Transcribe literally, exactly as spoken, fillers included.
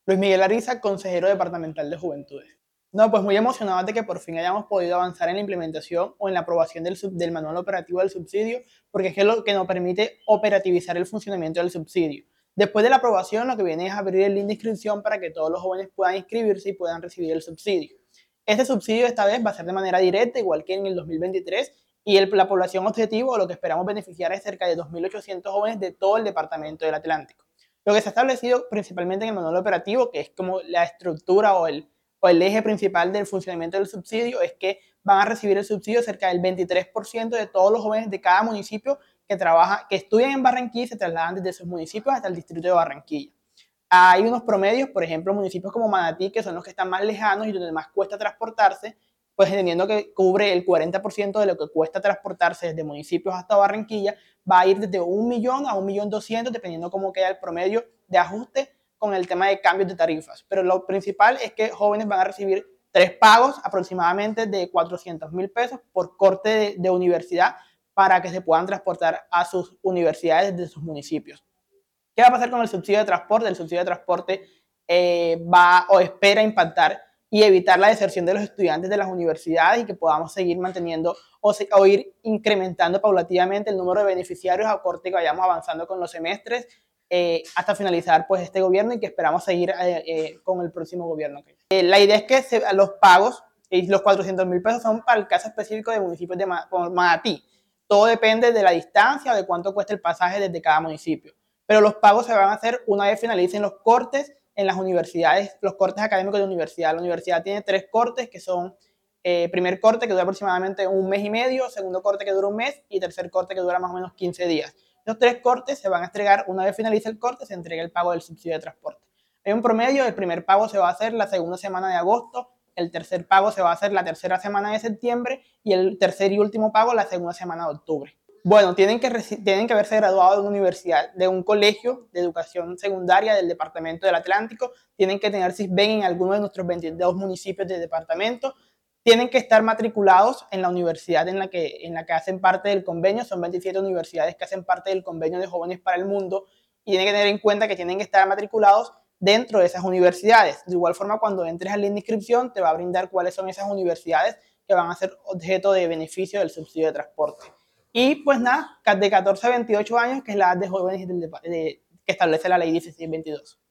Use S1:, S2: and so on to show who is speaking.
S1: Luis Miguel Ariza, consejero departamental de Juventudes. No, pues muy emocionado de que por fin hayamos podido avanzar en la implementación o en la aprobación del, sub, del manual operativo del subsidio, porque es lo que nos permite operativizar el funcionamiento del subsidio. Después de la aprobación, lo que viene es abrir el link de inscripción para que todos los jóvenes puedan inscribirse y puedan recibir el subsidio. Este subsidio esta vez va a ser de manera directa, igual que en el dos mil veintitrés, y el, la población objetivo, o lo que esperamos beneficiar, es cerca de dos mil ochocientos jóvenes de todo el departamento del Atlántico. Lo que se ha establecido principalmente en el manual operativo, que es como la estructura o el, o el eje principal del funcionamiento del subsidio, es que van a recibir el subsidio cerca del veintitrés por ciento de todos los jóvenes de cada municipio que, trabaja, que estudian en Barranquilla y se trasladan desde sus municipios hasta el distrito de Barranquilla. Hay unos promedios, por ejemplo, municipios como Manatí, que son los que están más lejanos y donde más cuesta transportarse, pues entendiendo que cubre el cuarenta por ciento de lo que cuesta transportarse desde municipios hasta Barranquilla, va a ir desde un millón a un millón doscientos, dependiendo cómo queda el promedio de ajuste con el tema de cambios de tarifas. Pero lo principal es que jóvenes van a recibir tres pagos aproximadamente de cuatrocientos mil pesos por corte de, de universidad para que se puedan transportar a sus universidades desde sus municipios. ¿Qué va a pasar con el subsidio de transporte? El subsidio de transporte eh, va o espera impactar y evitar la deserción de los estudiantes de las universidades y que podamos seguir manteniendo o, se, o ir incrementando paulativamente el número de beneficiarios a corte que vayamos avanzando con los semestres eh, hasta finalizar pues este gobierno y que esperamos seguir eh, eh, con el próximo gobierno. Eh, la idea es que se, los pagos y los cuatrocientos mil pesos son para el caso específico de municipios de Manatí. Todo depende de la distancia o de cuánto cuesta el pasaje desde cada municipio. Pero los pagos se van a hacer una vez finalicen los cortes en las universidades, los cortes académicos de universidad. La universidad tiene tres cortes que son eh, primer corte que dura aproximadamente un mes y medio, segundo corte que dura un mes y tercer corte que dura más o menos quince días. Los tres cortes se van a entregar una vez finalice el corte, se entrega el pago del subsidio de transporte. Hay un promedio, el primer pago se va a hacer la segunda semana de agosto, el tercer pago se va a hacer la tercera semana de septiembre y el tercer y último pago la segunda semana de octubre. Bueno, tienen que, tienen que haberse graduado de una universidad, de un colegio de educación secundaria del departamento del Atlántico, tienen que tener CISBEN en alguno de nuestros veintidós municipios del departamento, tienen que estar matriculados en la universidad en la, que, en la que hacen parte del convenio, son veintisiete universidades que hacen parte del convenio de Jóvenes para el Mundo, y tienen que tener en cuenta que tienen que estar matriculados dentro de esas universidades. De igual forma, cuando entres al link de inscripción, te va a brindar cuáles son esas universidades que van a ser objeto de beneficio del subsidio de transporte. Y pues nada, de catorce a veintiocho años, que es la edad de jóvenes de, de, que establece la ley dieciséis veintidós.